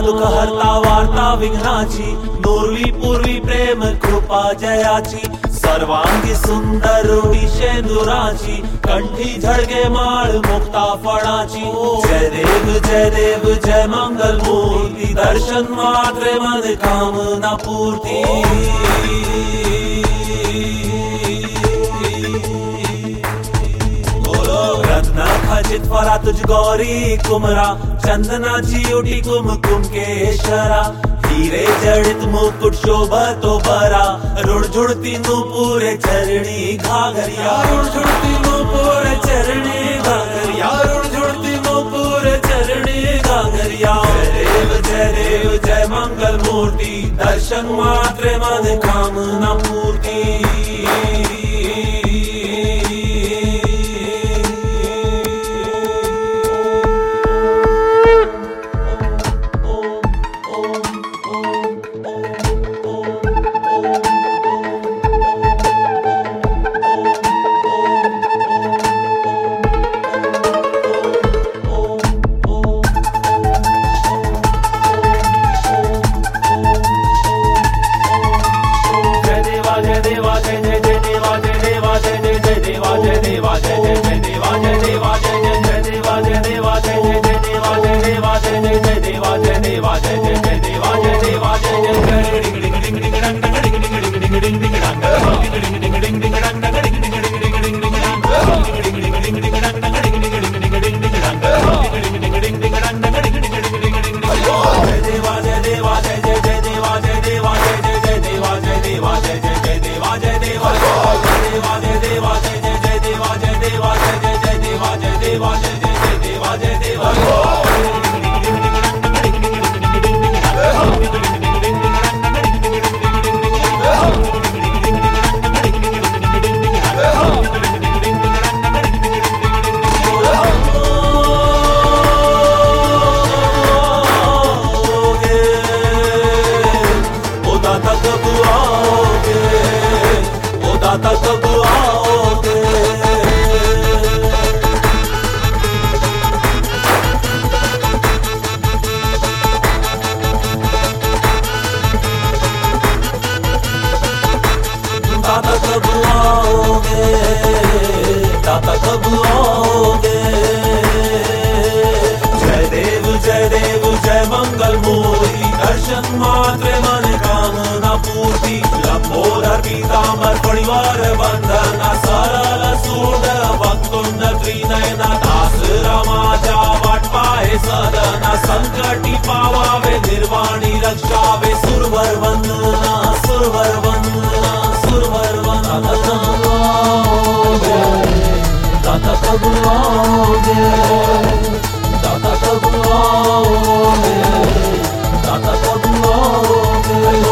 दुःख हरता वार्ता विघ्नाची, नुरवी पूर्वी प्रेम कृपा जयाची, सर्वांगी सुंदर रूढी शेंदुराची, कंठी झळगे माळ मुक्ता फळाची। जय देव जय मंगल मूर्ती, दर्शन मात्रे मन कामना पूर्ती। रत्न खचित फरा तुझ गौरी कुमरा, चंदनाची उठी कुमकुम केशरा, हीरे जडित मुकुट शोभतो बरा, रुणझुणती नूपुरे चरणी घाघरिया, रुणझुणती नूपुरे चरणी घाघरिया, रुणझुणती नूपुरे चरणी घाघरिया। जय देव जय मंगल मूर्ति, दर्शन मात्रे मन कामना पूर्ति। दाता कब आओगे? जय देव जय मंगल मूर्ति, दर्शन मात्रे मन कामना पूर्ति। लंबोदर पीतांबर परिवार बंधना, सरल सूड वक्तुंड त्रिनयना, दास रामाच्या वाट पाहे सदना, संकटी पावावे निर्वाणी रक्षावे। सुरवर वंदना सुरवर वंदना सुरवर वंदना। दाता कब आओगे? दाता कब आओगे? दाता कब आओगे?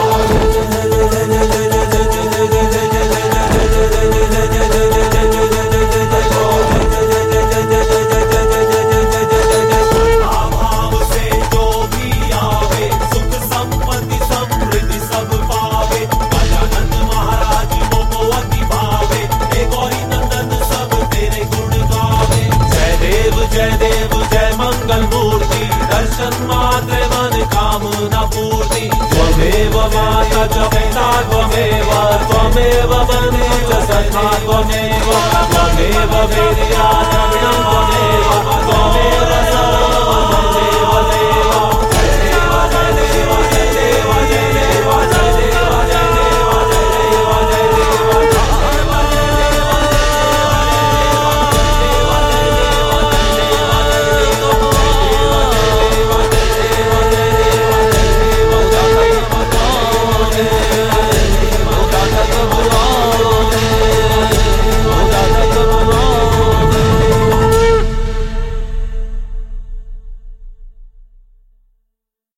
भाव से जो भी आवे, सुख संपत्ति समृद्धि सब पावे। गजानन महाराज मोको अति भावे, हे गौरी नंदन सब तेरे गुण गावे। जय देव जय मंगल मूर्ति, दर्शन मात्रे मन कामना पूर्ति। त्वमेव माता च पिता त्वमेव, त्वमेव बने च सखा त्वमेव, त्वमेव वेद्या द्रविणं त्वमेव, त्वमेव